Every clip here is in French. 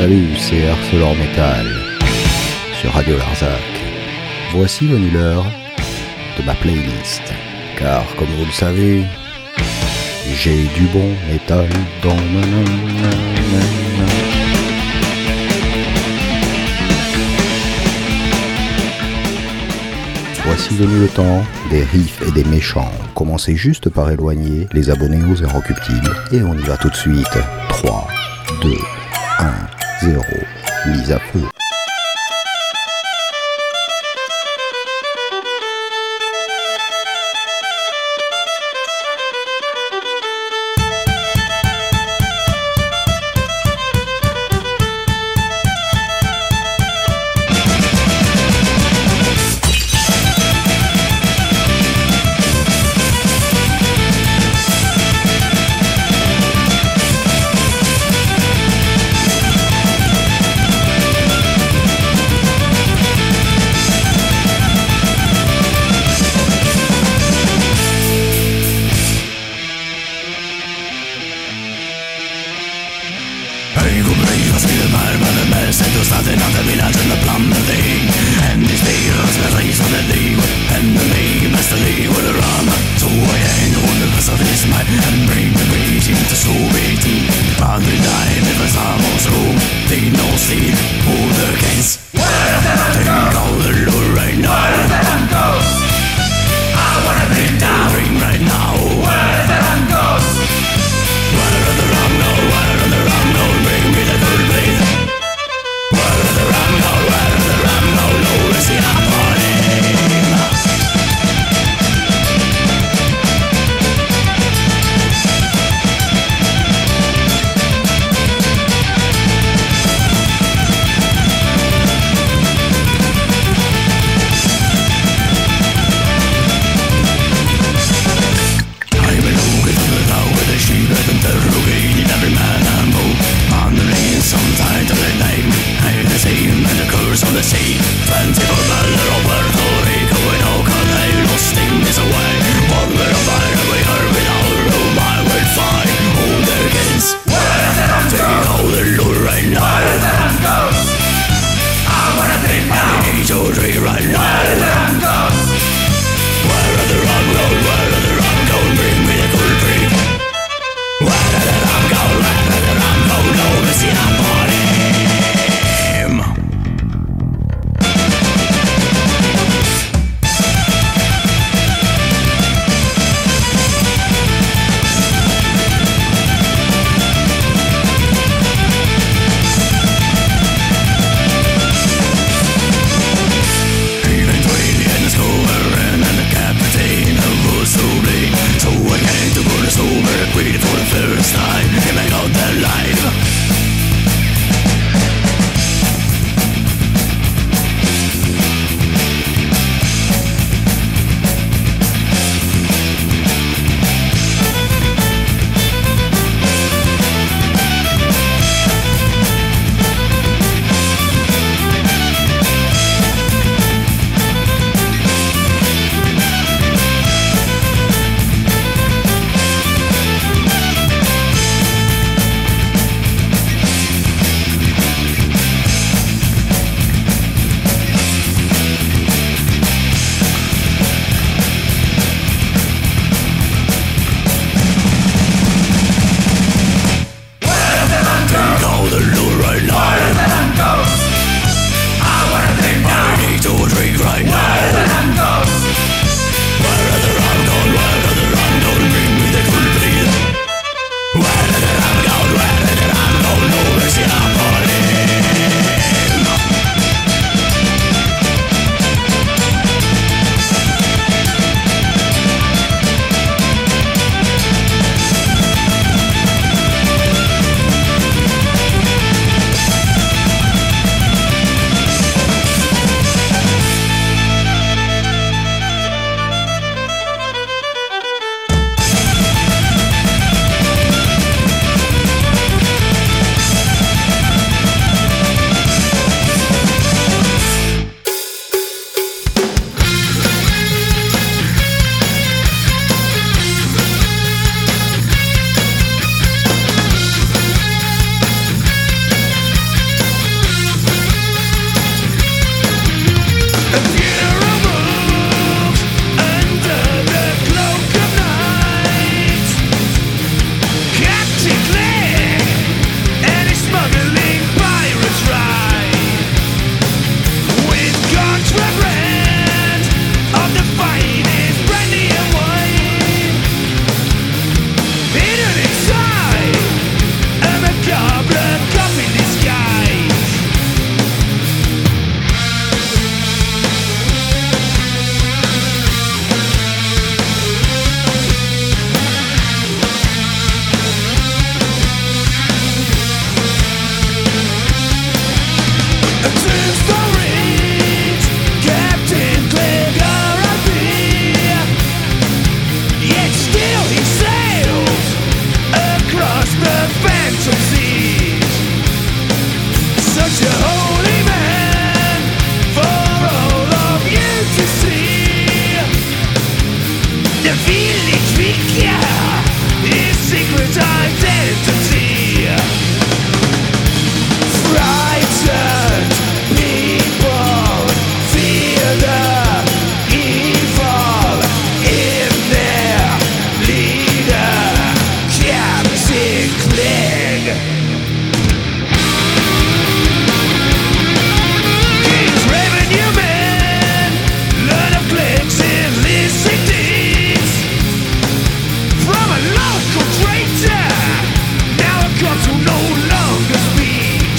Salut, c'est ArcelorMetal sur Radio Larzac. Voici venue l'heure de ma playlist, car comme vous le savez, j'ai du bon métal dans ma Voici venu le temps des riffs et des méchants. Commencez juste par éloigner les abonnés aux Inrecuptibles et on y va tout de suite. 3, 2, 1, 0, mise à feu. The village figure, his secret identity. Frightened people fear the evil in their leader, Captain Clegg. King's revenue men learn of Clegg's illicit deeds from a local traitor, now a god who no longer speaks.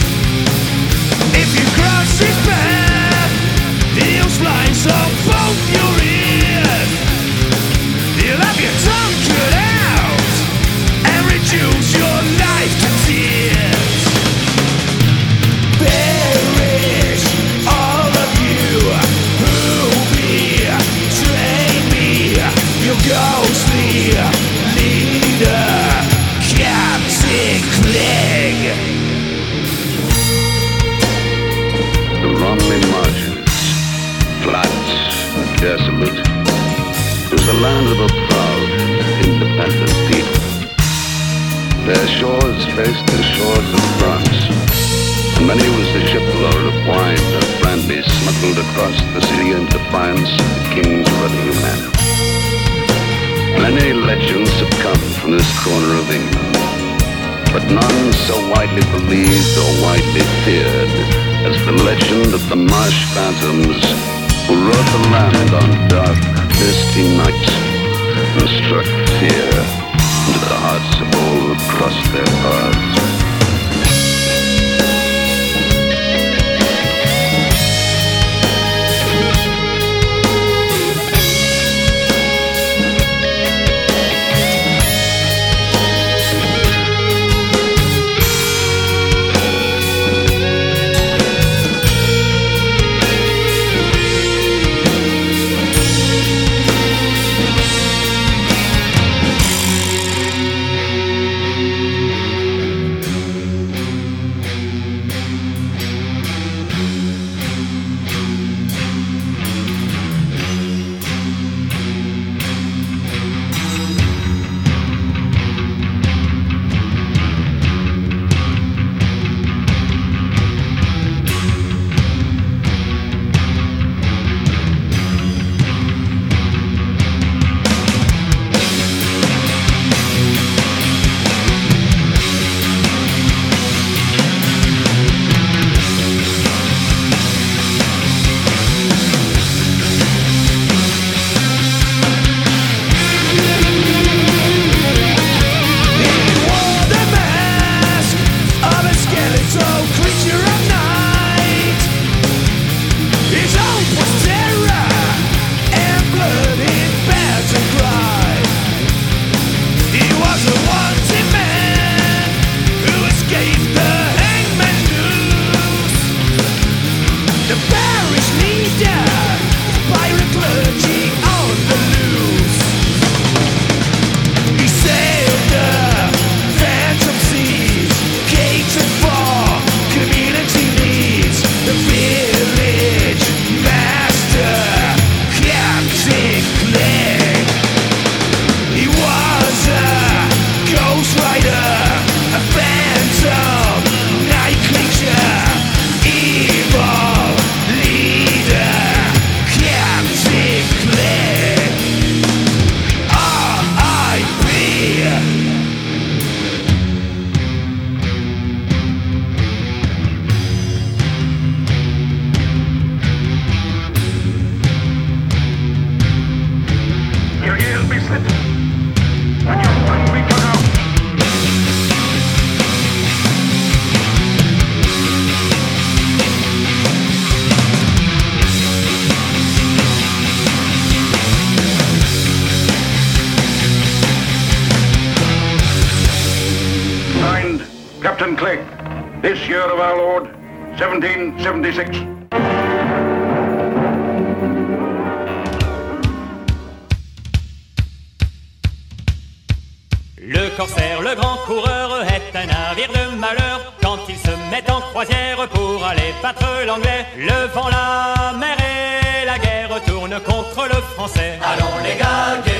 If you cross his path, he'll slice off both your ears. He'll have your tongue cut out and reduce your life to tears. Perish all of you who betray me, your ghostly leader, Captain Clegg. The lonely margins, flats and desolate, was the land of a proud, independent people. Their shores faced the shores of France, and many was the shipload of wine and brandy smuggled across the sea in defiance of the king's revenue men. Many legends have come from this corner of England, but none so widely believed or widely feared as the legend of the marsh phantoms who rode the land on dark, misty nights and struck fear into the hearts of all who crossed their paths. Captain Clegg, this year of our Lord, 1776. Le corsaire, le grand coureur, est un navire de malheur. Quand il se met en croisière pour aller battre l'anglais, le vent, la mer et la guerre tournent contre le français. Allons les gars,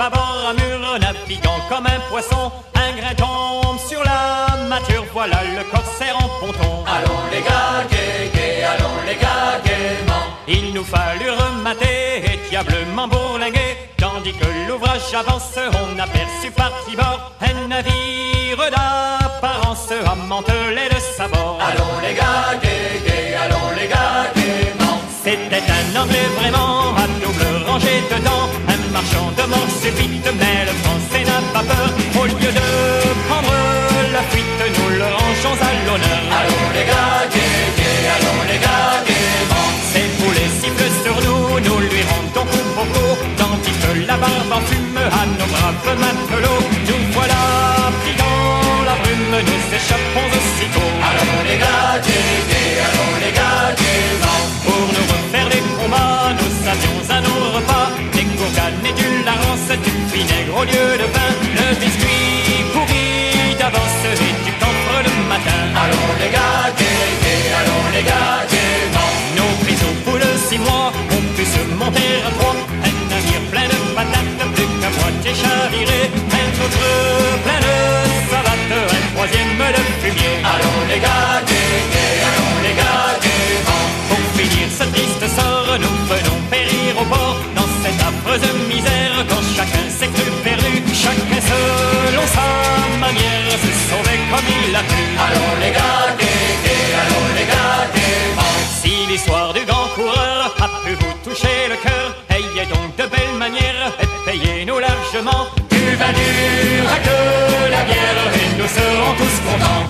bâbord Amur, naviguant comme un poisson. Un grain tombe sur la mâture, voilà le corsaire en ponton. Allons les gars, gai, gai, allons les gars, gaiement. Il nous fallut remater et diablement bourlinguer. Tandis que l'ouvrage avance, on aperçut par tribord un navire d'apparence ammantelé de sabord. Allons les gars, gai, gai, allons les gars, gaiement. C'était un anglais vraiment à double rangée dedans, un marchand de mort subite, mais le français n'a pas peur. Au lieu de prendre la fuite, nous le rangeons à l'honneur. Allons les gars, gai, gai, allons les gars, gaiement. Ses poulets sifflent sur nous, nous lui rendons coup pour coup, tandis que la barbe en fume à nos braves matelots. Nous voilà pris dans la brume, nous échappons aussitôt. Allons les gars, gai, gai, allons les gars, gaiement. Pour nous refaire les combats, nous avions à nos repas des gourganes et du larance, du vinaigre au lieu de vin, le biscuit pourri d'avance et du camphre le matin. Allons les gars, gai, gai, allons les gars, gaiement. Nos prises au bout de 6 mois ont pu se monter à 3. Un navire plein de patates, plus qu'à moitié chaviré. Un autre plein de savates, un troisième de fumier. Allons les gars, gai, gai, allons les gars, gaiement. Pour finir ce triste sort, nous venons périr au port. Dans cette affreuse misère, quand chacun s'est cru perdu, chacun selon sa manière se sauvait comme il a pu. Allons les gars, gai, gai, allons les gars, gaiement. Si l'histoire du grand coureur a pu vous toucher le cœur, ayez donc de belles manières et payez-nous largement du vin dur à que la bière et nous serons tous contents.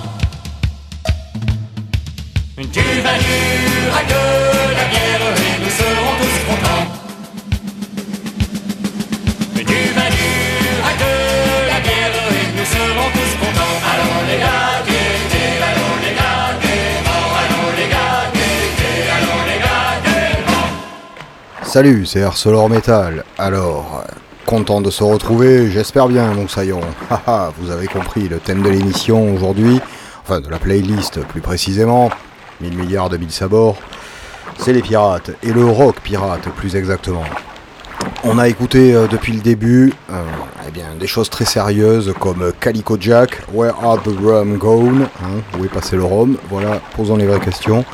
Du vin dur à que la bière et nous serons tous contents. Du vin dur à que la bière et nous serons tous contents. Allons les gars, gai, gai, allons les gars, gaiement. Allons les gars, gai, gai, allons les gars, gaiement. Salut, c'est Arcelor Metal. Alors, content de se retrouver, j'espère bien, mon saillon. Haha, vous avez compris le thème de l'émission aujourd'hui, enfin de la playlist plus précisément, 1000 milliards de 1000 sabords, c'est les pirates, et le rock pirate plus exactement. On a écouté depuis le début eh bien, des choses très sérieuses comme Calico Jack, Where Are the Rum Gone, où est passé le rhum, voilà, posons les vraies questions.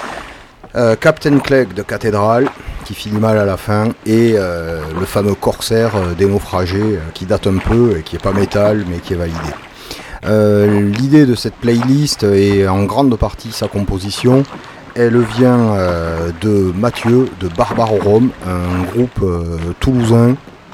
Captain Clegg de Cathédrale, qui finit mal à la fin, et le fameux Corsaire des naufragés, qui date un peu et qui est pas métal mais qui est validé. L'idée de cette playlist et en grande partie sa composition, elle vient de Mathieu de Barbarorum, un groupe toulousain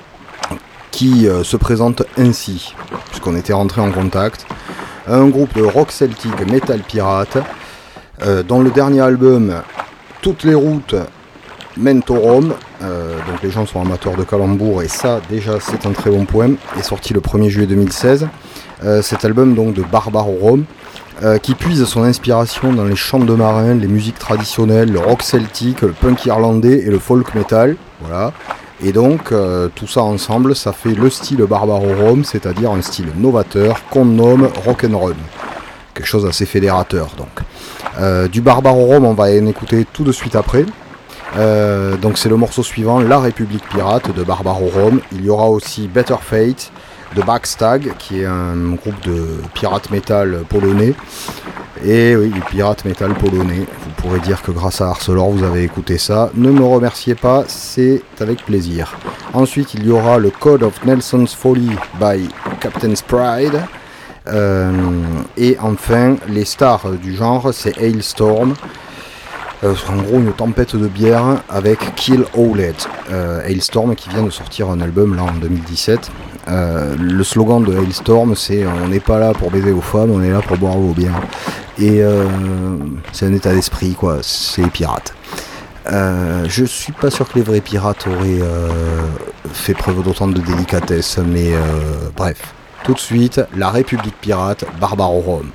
qui se présente ainsi, puisqu'on était rentré en contact. Un groupe de rock celtique metal pirate, dont le dernier album, Toutes les routes mènent au Rhum, donc les gens sont amateurs de calembour et ça déjà c'est un très bon point, est sorti le 1er juillet 2016. Cet album donc de Barbarorum, qui puise son inspiration dans les chants de marins, les musiques traditionnelles, le rock celtique, le punk irlandais et le folk metal, voilà. Et donc tout ça ensemble, ça fait le style Barbarorum, c'est-à-dire un style novateur qu'on nomme rock'n'roll, quelque chose d'assez fédérateur donc. Du Barbarorum, on va en écouter tout de suite après. Donc c'est le morceau suivant, La République Pirate de Barbarorum. Il y aura aussi Better Fate de Backstag, qui est un groupe de pirates metal polonais. Et oui, du pirate metal polonais. Vous pourrez dire que grâce à Arcelor, vous avez écouté ça. Ne me remerciez pas, c'est avec plaisir. Ensuite, il y aura le Code of Nelson's Folly by Captain's Pride. Et enfin, les stars du genre, c'est Hailstorm. En gros, une tempête de bière avec Kill Owlet. Hailstorm qui vient de sortir un album là en 2017. Le slogan de Hailstorm, c'est on n'est pas là pour baiser vos femmes, on est là pour boire vos bières. Et c'est un état d'esprit, quoi, c'est les pirates. Je suis pas sûr que les vrais pirates auraient fait preuve d'autant de délicatesse, mais bref. Tout de suite, La République Pirate, Barbarorum.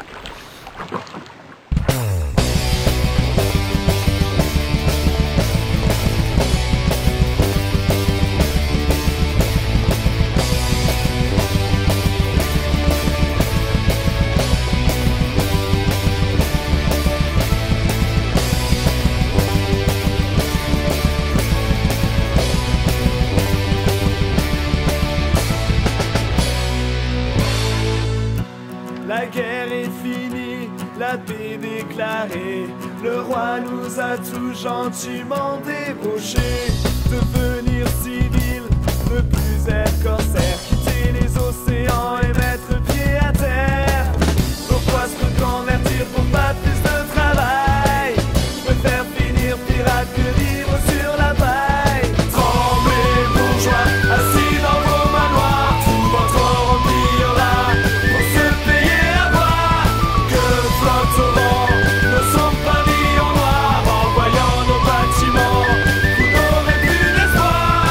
est déclaré. Le roi nous a tout gentiment débauché. Devenir civil, ne plus être corsaire, quitter les océans et mettre pied à terre. Pourquoi se reconvertir pour pas plus de travail? Je préfère finir pirate que vivre sur la paille. Tremblez bourgeois, assis dans vos manoirs, tout votre or empirera pour se payer à boire. Que flotte au vent ne sont pas mis en noir. En voyant nos bâtiments, vous n'aurez plus d'espoir.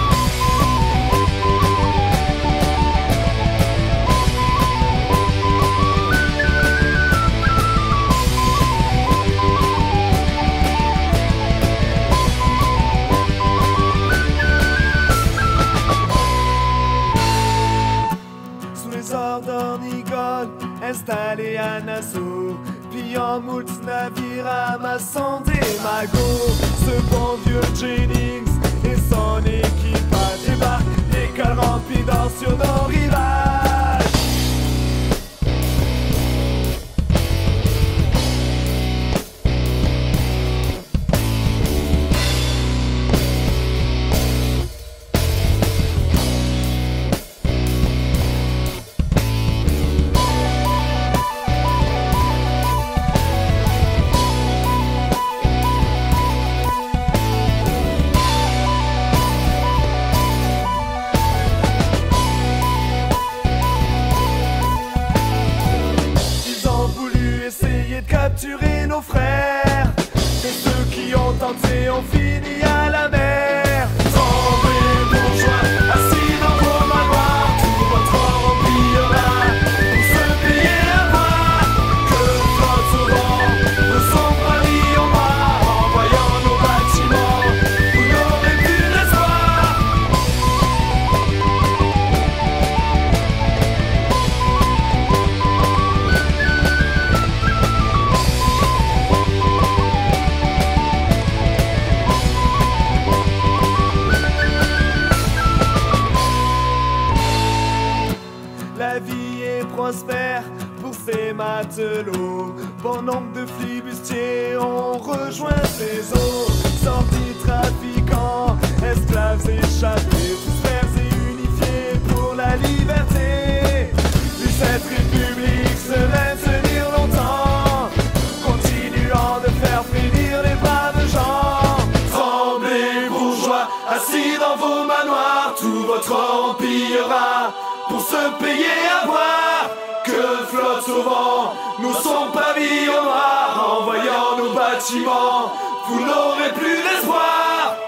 Sous les ordres d'Ornigol, installé à Nassau, pillant moult navires, amassant des magots. Ce bon vieux Jennings et son équipage débarquent, les cales remplies d'or sur nos rivages. Ils ont voulu essayer de capturer nos frères, mais ceux qui ont tenté ont fini à la mer. Tremblez bourgeois, assis dans vos manoirs, tout votre or empirera pour se payer à boire. Que flotte au vent ne sont pas mis en noir. En voyant nos bâtiments, vous n'aurez plus d'espoir. La vie est prospère pour ces matelots. Bon nombre de flibustiers ont rejoint ces eaux. Sortis trafiquants, esclaves échappés, tous frères et unifiés pour la liberté. Puis cette république se maintenir longtemps, continuant de faire frémir les braves gens. Tremblez bourgeois, assis dans vos manoirs, tout votre or empirera pour se payer à boire. Que flotte au vent, nous sommes pas mis au noir. En voyant nos bâtiments, vous n'aurez plus d'espoir.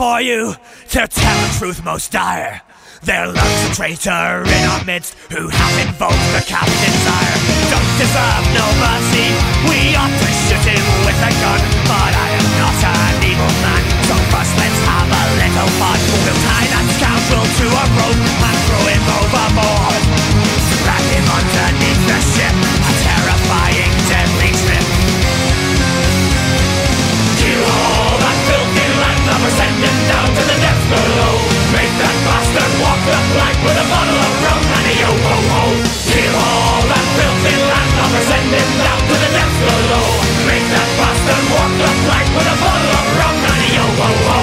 for you to tell the truth most dire. There lurks a traitor in our midst who hath invoked the captain's ire. Don't deserve no mercy, we ought to shoot him with a gun, but I am not an evil man, so first let's have a little fun. We'll tie that scoundrel to a rope and throw him overboard. Drag him underneath the ship, a terrifying deadly trip. Kill all that filthy landlubber, send him down to the depths below. Make that bastard walk the plank with a bottle of rum and a yo-ho-ho. Kill all that filthy landlubber, send him down to the depths below. Make that bastard walk the plank with a bottle of rum and a yo-ho-ho.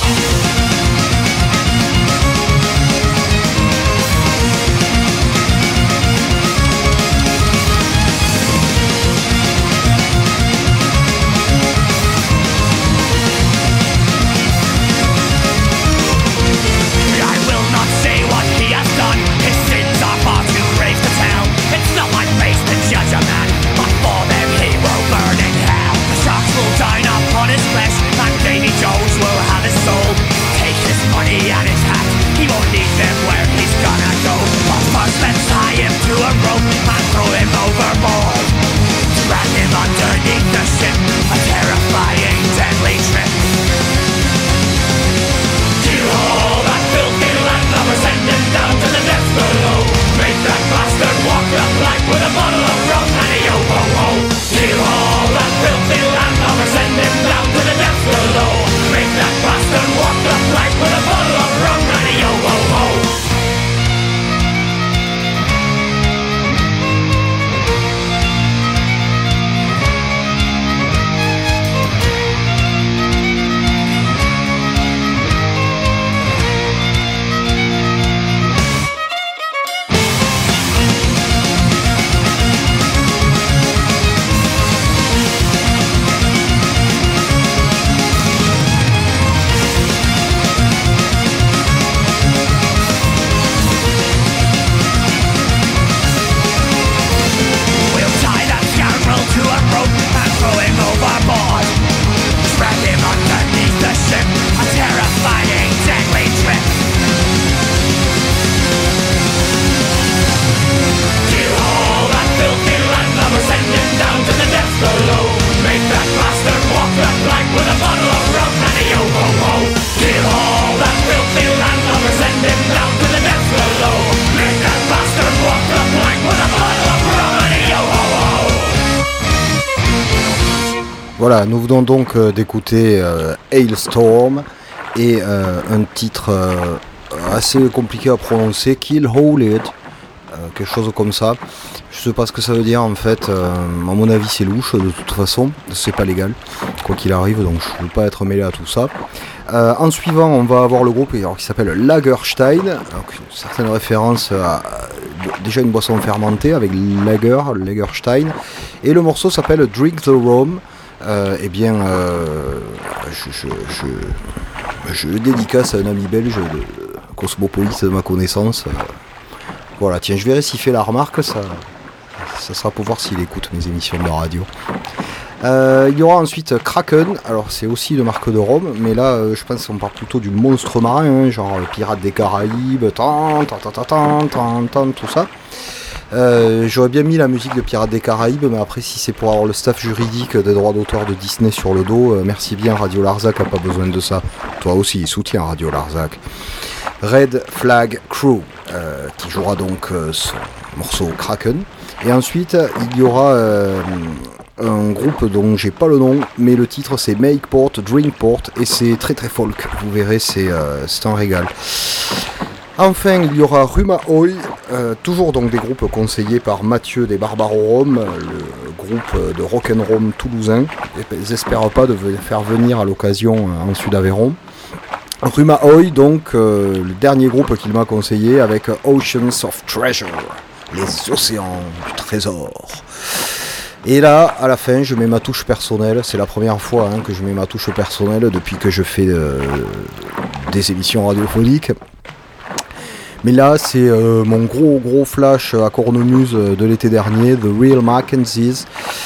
Voilà, nous venons donc d'écouter Hailstorm et un titre assez compliqué à prononcer, Kill Howled, quelque chose comme ça. Je sais pas ce que ça veut dire en fait, à mon avis c'est louche de toute façon, c'est pas légal, quoi qu'il arrive, donc je veux pas être mêlé à tout ça. En suivant, on va avoir le groupe qui s'appelle Lagerstein, donc une certaine référence à déjà une boisson fermentée avec Lagerstein, et le morceau s'appelle Drink the Rum. Je le dédicace à un ami belge cosmopolite de ma connaissance. Voilà, tiens, je verrai s'il fait la remarque, ça sera pour voir s'il écoute mes émissions de radio. Il y aura ensuite Kraken, alors c'est aussi une marque de rhum, mais là je pense qu'on parle plutôt du monstre marin, hein, genre Pirates des Caraïbes, tout ça. J'aurais bien mis la musique de Pirates des Caraïbes, mais après si c'est pour avoir le staff juridique des droits d'auteur de Disney sur le dos, merci bien, Radio Larzac a pas besoin de ça. Toi aussi, soutiens Radio Larzac. Red Flag Crew, qui jouera donc son morceau Kraken. Et ensuite, il y aura un groupe dont j'ai pas le nom, mais le titre c'est Make Port, Drink Port, et c'est très très folk. Vous verrez, c'est un régal. Enfin, il y aura Ruma Oi, toujours donc des groupes conseillés par Mathieu des Barbarorum, le groupe de rock'n'roll toulousain. Ils n'espèrent pas de faire venir à l'occasion en Sud-Aveyron. Ruma Oi, donc le dernier groupe qu'il m'a conseillé avec Oceans of Treasure, les océans du trésor. Et là, à la fin, je mets ma touche personnelle. C'est la première fois que je mets ma touche personnelle depuis que je fais des émissions radiophoniques. Mais là, c'est mon gros flash à cornemuse de l'été dernier, The Real Mackenzies.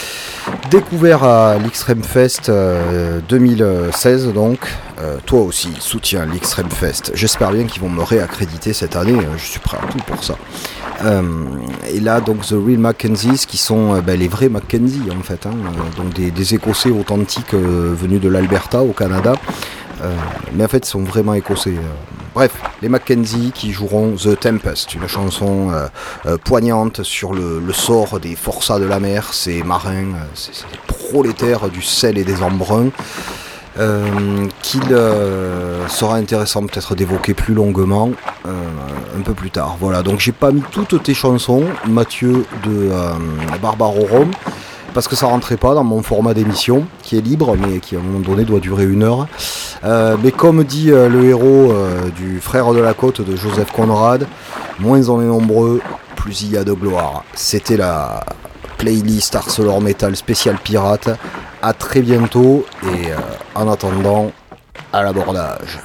Découvert à l'Extreme Fest 2016 donc. Toi aussi, soutiens l'Extreme Fest. J'espère bien qu'ils vont me réaccréditer cette année, je suis prêt à tout pour ça. Et là donc The Real Mackenzies qui sont les vrais Mackenzie en fait, donc des Écossais authentiques venus de l'Alberta au Canada, mais en fait ils sont vraiment écossais. Bref, les Mackenzie qui joueront The Tempest, une chanson poignante sur le sort des forçats de la mer, ces marins, ces prolétaires du sel et des embruns. Qu'il sera intéressant peut-être d'évoquer plus longuement un peu plus tard. Voilà, donc j'ai pas mis toutes tes chansons, Mathieu de Barbarorum, parce que ça rentrait pas dans mon format d'émission, qui est libre, mais qui à un moment donné doit durer 1 heure. Mais comme dit le héros du Frère de la Côte de Joseph Conrad, moins on est nombreux, plus il y a de gloire. C'était la playlist ArcelorMetal spécial pirate. À très bientôt et en attendant, à l'abordage.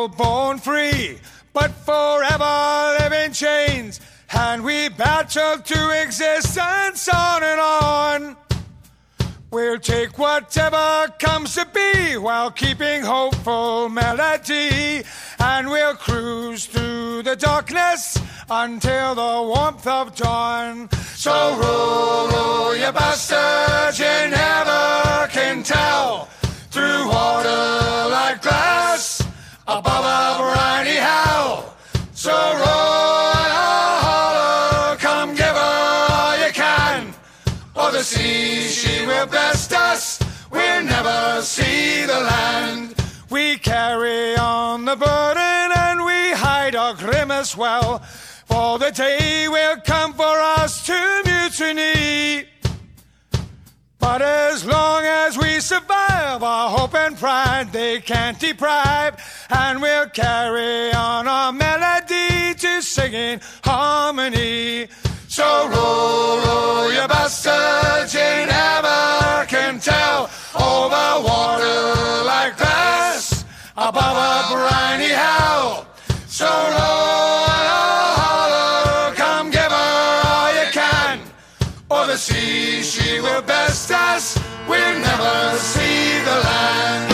people born free, but forever live in chains. And we battle to existence on and on. We'll take whatever comes to be while keeping hopeful melody. And we'll cruise through the darkness until the warmth of dawn. So roll, roll, you bastards, you never can tell. Through water like glass, above a briny hell. So roll and holler, come give her all you can. Or the sea, she will best us, we'll never see the land. We carry on the burden and we hide our grimace well, for the day will come for us to mutiny. But as long as we survive, our hope and pride they can't deprive. And we'll carry on our melody to sing in harmony. So roll, roll, you bastards, you never can tell. Over water like glass, above a briny hell. So roll and holler, come give her all you can. Or the sea, she will best us, we'll never see the land.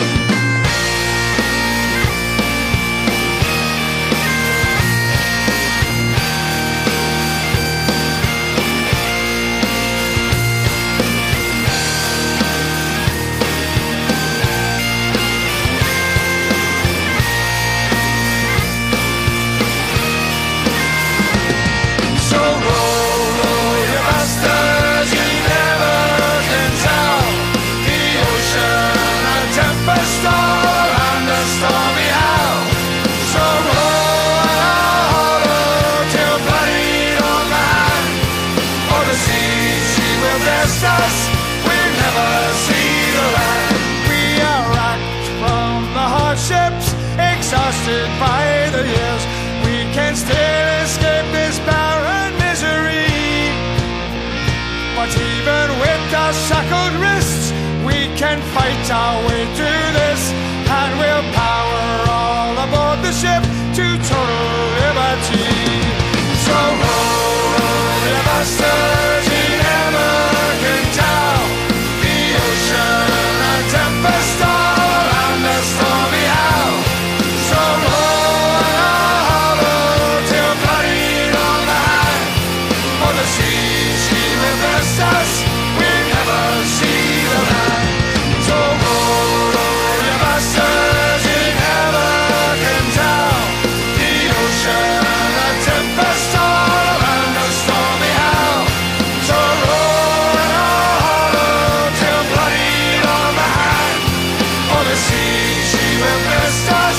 Exhausted by the years, we can still escape this barren misery. But even with our shackled wrists, we can fight our way through this. And we'll power all aboard the ship to total liberty. So roll, you bastards, you never can tell. The ocean, a tempest all and the stormy howl. So roll and holler till bloodied on the hand. For the sea, she will best us, we'll never see the land. So roll, you bastards, you never can tell. The ocean, a tempest all and the stormy howl. So roll and holler till bloodied on the hand. For the sea, she will best us,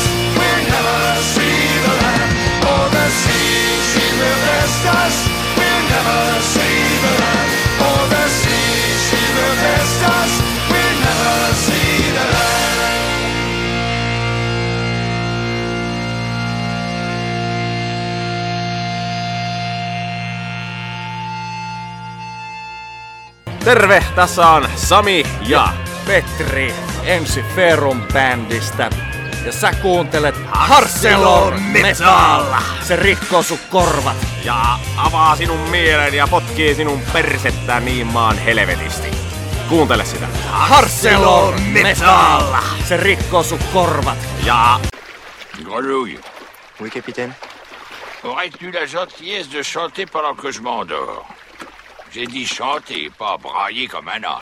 us, we'll never see the land. Oh, the sea, she will test us, we'll never see the land. Terve, tässä on Sami ja Petri Ensi Ferum bändistä. Ja sä kuuntelet ArcelorMetal. Se rikkoo sun korvat. Ja avaa sinun mielen ja potkii sinun persettä niin maan helvetisti. Kuuntele sitä. ArcelorMetal. Se rikkoo sun korvat. Ja... Grenouille. Oui, capitaine. Aurais-tu la gentillesse de chanter pendant que je m'endors? J'ai dit chanter, pas brailler comme un âne.